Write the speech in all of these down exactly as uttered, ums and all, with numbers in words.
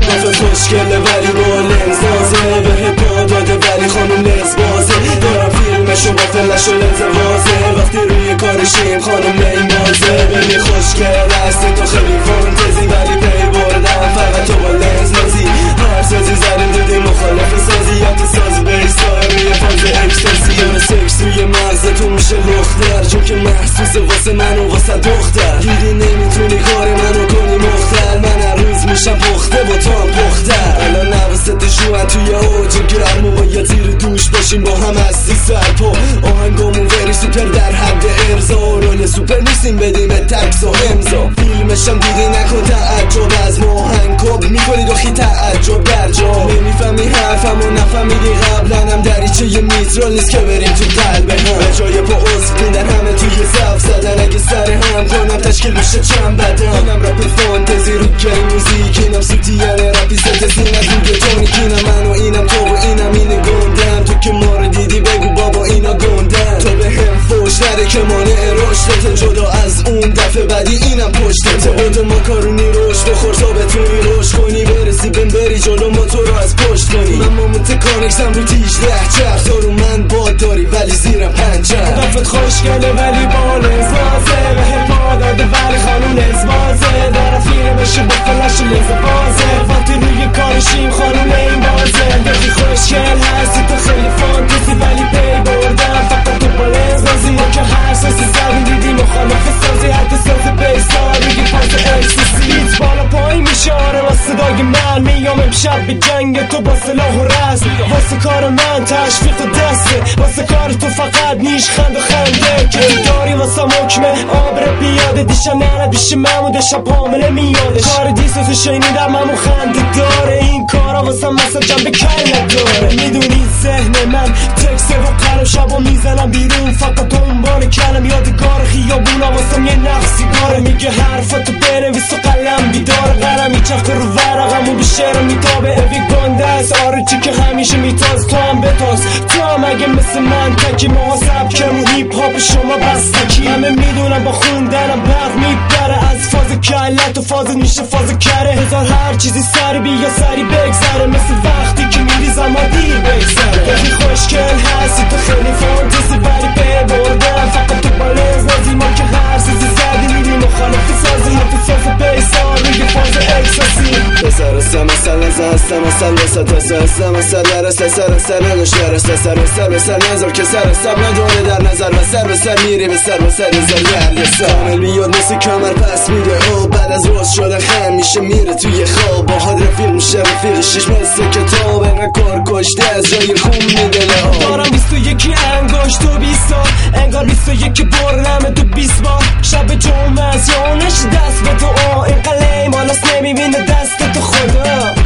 قافت خوشگله ولی با لنز نازه به پا داده ولی خانوم لزبازه دارم فیلمشو با فلش و لنز وازه وقتی روی کارشیم خانوم نیمازه ببین خوشگل هستی تو خیلی فانتزی ولی پی بردم فقط تو با لنز نازی هر سازی زدیم دیدی مخالف سازیات ساز بیستار روی فاز اکستازی همه سکس روی مغزتون میشه لختر چون که محسوسه واسه من و واسه دختر دیدی نمیتونی کار منو کنی مختل من هر روز میشم پخته با تو هم پختر الان نوست شوان توی اوج گرم و باید زیر دوش باشیم با هم هستی سرپا آهنگامون وری سوپر در حد ارزا رول سوپر نیستیم بدیم تکس و امضا فیلمشم دیدی نکن تعجب از ما آهنگ کب میکنی دخی تعجب در جا نمیفهمی حرفم و نفهمیدی قبلا هم دریچه یه میترال نیست که بریم تو قلب هم به جای پا عصف بیندن همه توی صف زدن اگه سر هم کنم تشکیل میشه چند بدن اینم رپ فانتزی رو که موزیک اینم سوتیانه رپی سنتزی نگوگه تونیک اینم من و اینم تو و اینم اینه گندم تو که ما رو دیدی بگو بابا اینا گندم تو به هم فوش نده که مانع رشدت جدا از اون دفعه بعدی اینم پشتت بود ما کارونی روش بخور تا بتونی روش کنی برسی بین بری جلو ما تو رو از پشت کنی من مامونت کانکسم رو تیجده چرخ تو رو من باد داری ولی زیرم پنجر دفت خوشگله ولی با لزبازه به هپا داده ولی خانوم لزبازه داره فیلمشو با فلش لزبازه وقتی روی کارشیم خانوم این بازه دفی خوشگل هستی تو خیلی فانتزی ولی پی بردم فقط تو با لزبازی ما که هر ساسی زدیم دیدی مخالف سازی حتی ساز بیستار روی فاز اکسیسی بیت بالا پایی میشه آره با صدای من میام امشب به جنگ تو با سلاح و رست واسه کار من تشویق و دسته واسه کار تو فقط نیش خند و خنده که داری واسه مکمه آبر بیاده دیشم ننه پیش ممو دشم پامله میاده کار دیسوزو شنیدم همو خنده داره این کارا واسه مثل جنب کلت داره میدونی ذهن من تکسه و قلم شبا میزنم بیرون فقط دنبال کلم یادگار خیابونا واسم یه نقصی داره میگه حرفاتو بنویس و قلم بیدار قلم میچخه رو ورقمو به شعر میتابه اوی گنده است آره چی که همیشه میتاز تو هم بتاز تو هم اگه مثل من تکی ما سبکمون هیپ هاپ شما بستکی همه میدونم با خوندنم برق میبره از فاز کلت و فاز میشه فاز کره هزار هر چیزی سری بی یا سری بگذره مثل وقتی که میریزم و دیر بگذره خیلی خوشگل هستی تو خیلی فانتزی ولی پی بردم فقط تو با لزبازی ما که هر چیزی زدی میدی مخالف سازی حتی ساز بیستار روی فاز اکساسی پسر هستم اصل نزه هستم اصل وسط اصل هستم اصل درست سر اصل نداشت درست سر سر به سر نظر که سر سر نداره در نظر و سر به سر میری به سر به سر نظر گرد سر کامل بیاد مثل کمر پس میده او بعد از روز شده خم میشه میره توی خواب با حد رفیق میشه رفیق شیش مثل کتاب انقدر کار کشته از جای خون میدله آب دارم بیست و یکی انگشت و بیست سال انگار بیست و یکی برنمه تو بیست بار شب جمعه از یانش دست به تو آه این قلعه ماناس نمیبینه دست تو خدا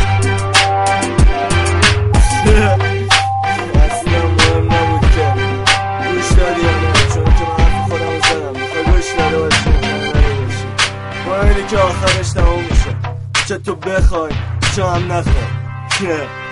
اصلا مهم نبود که گوش داری یا نه چون که من حرف خودم رو زدم میخوای گوش داره باشی باشی با اینی که آخرش تموم میشه چه تو بخوای چه هم نخوای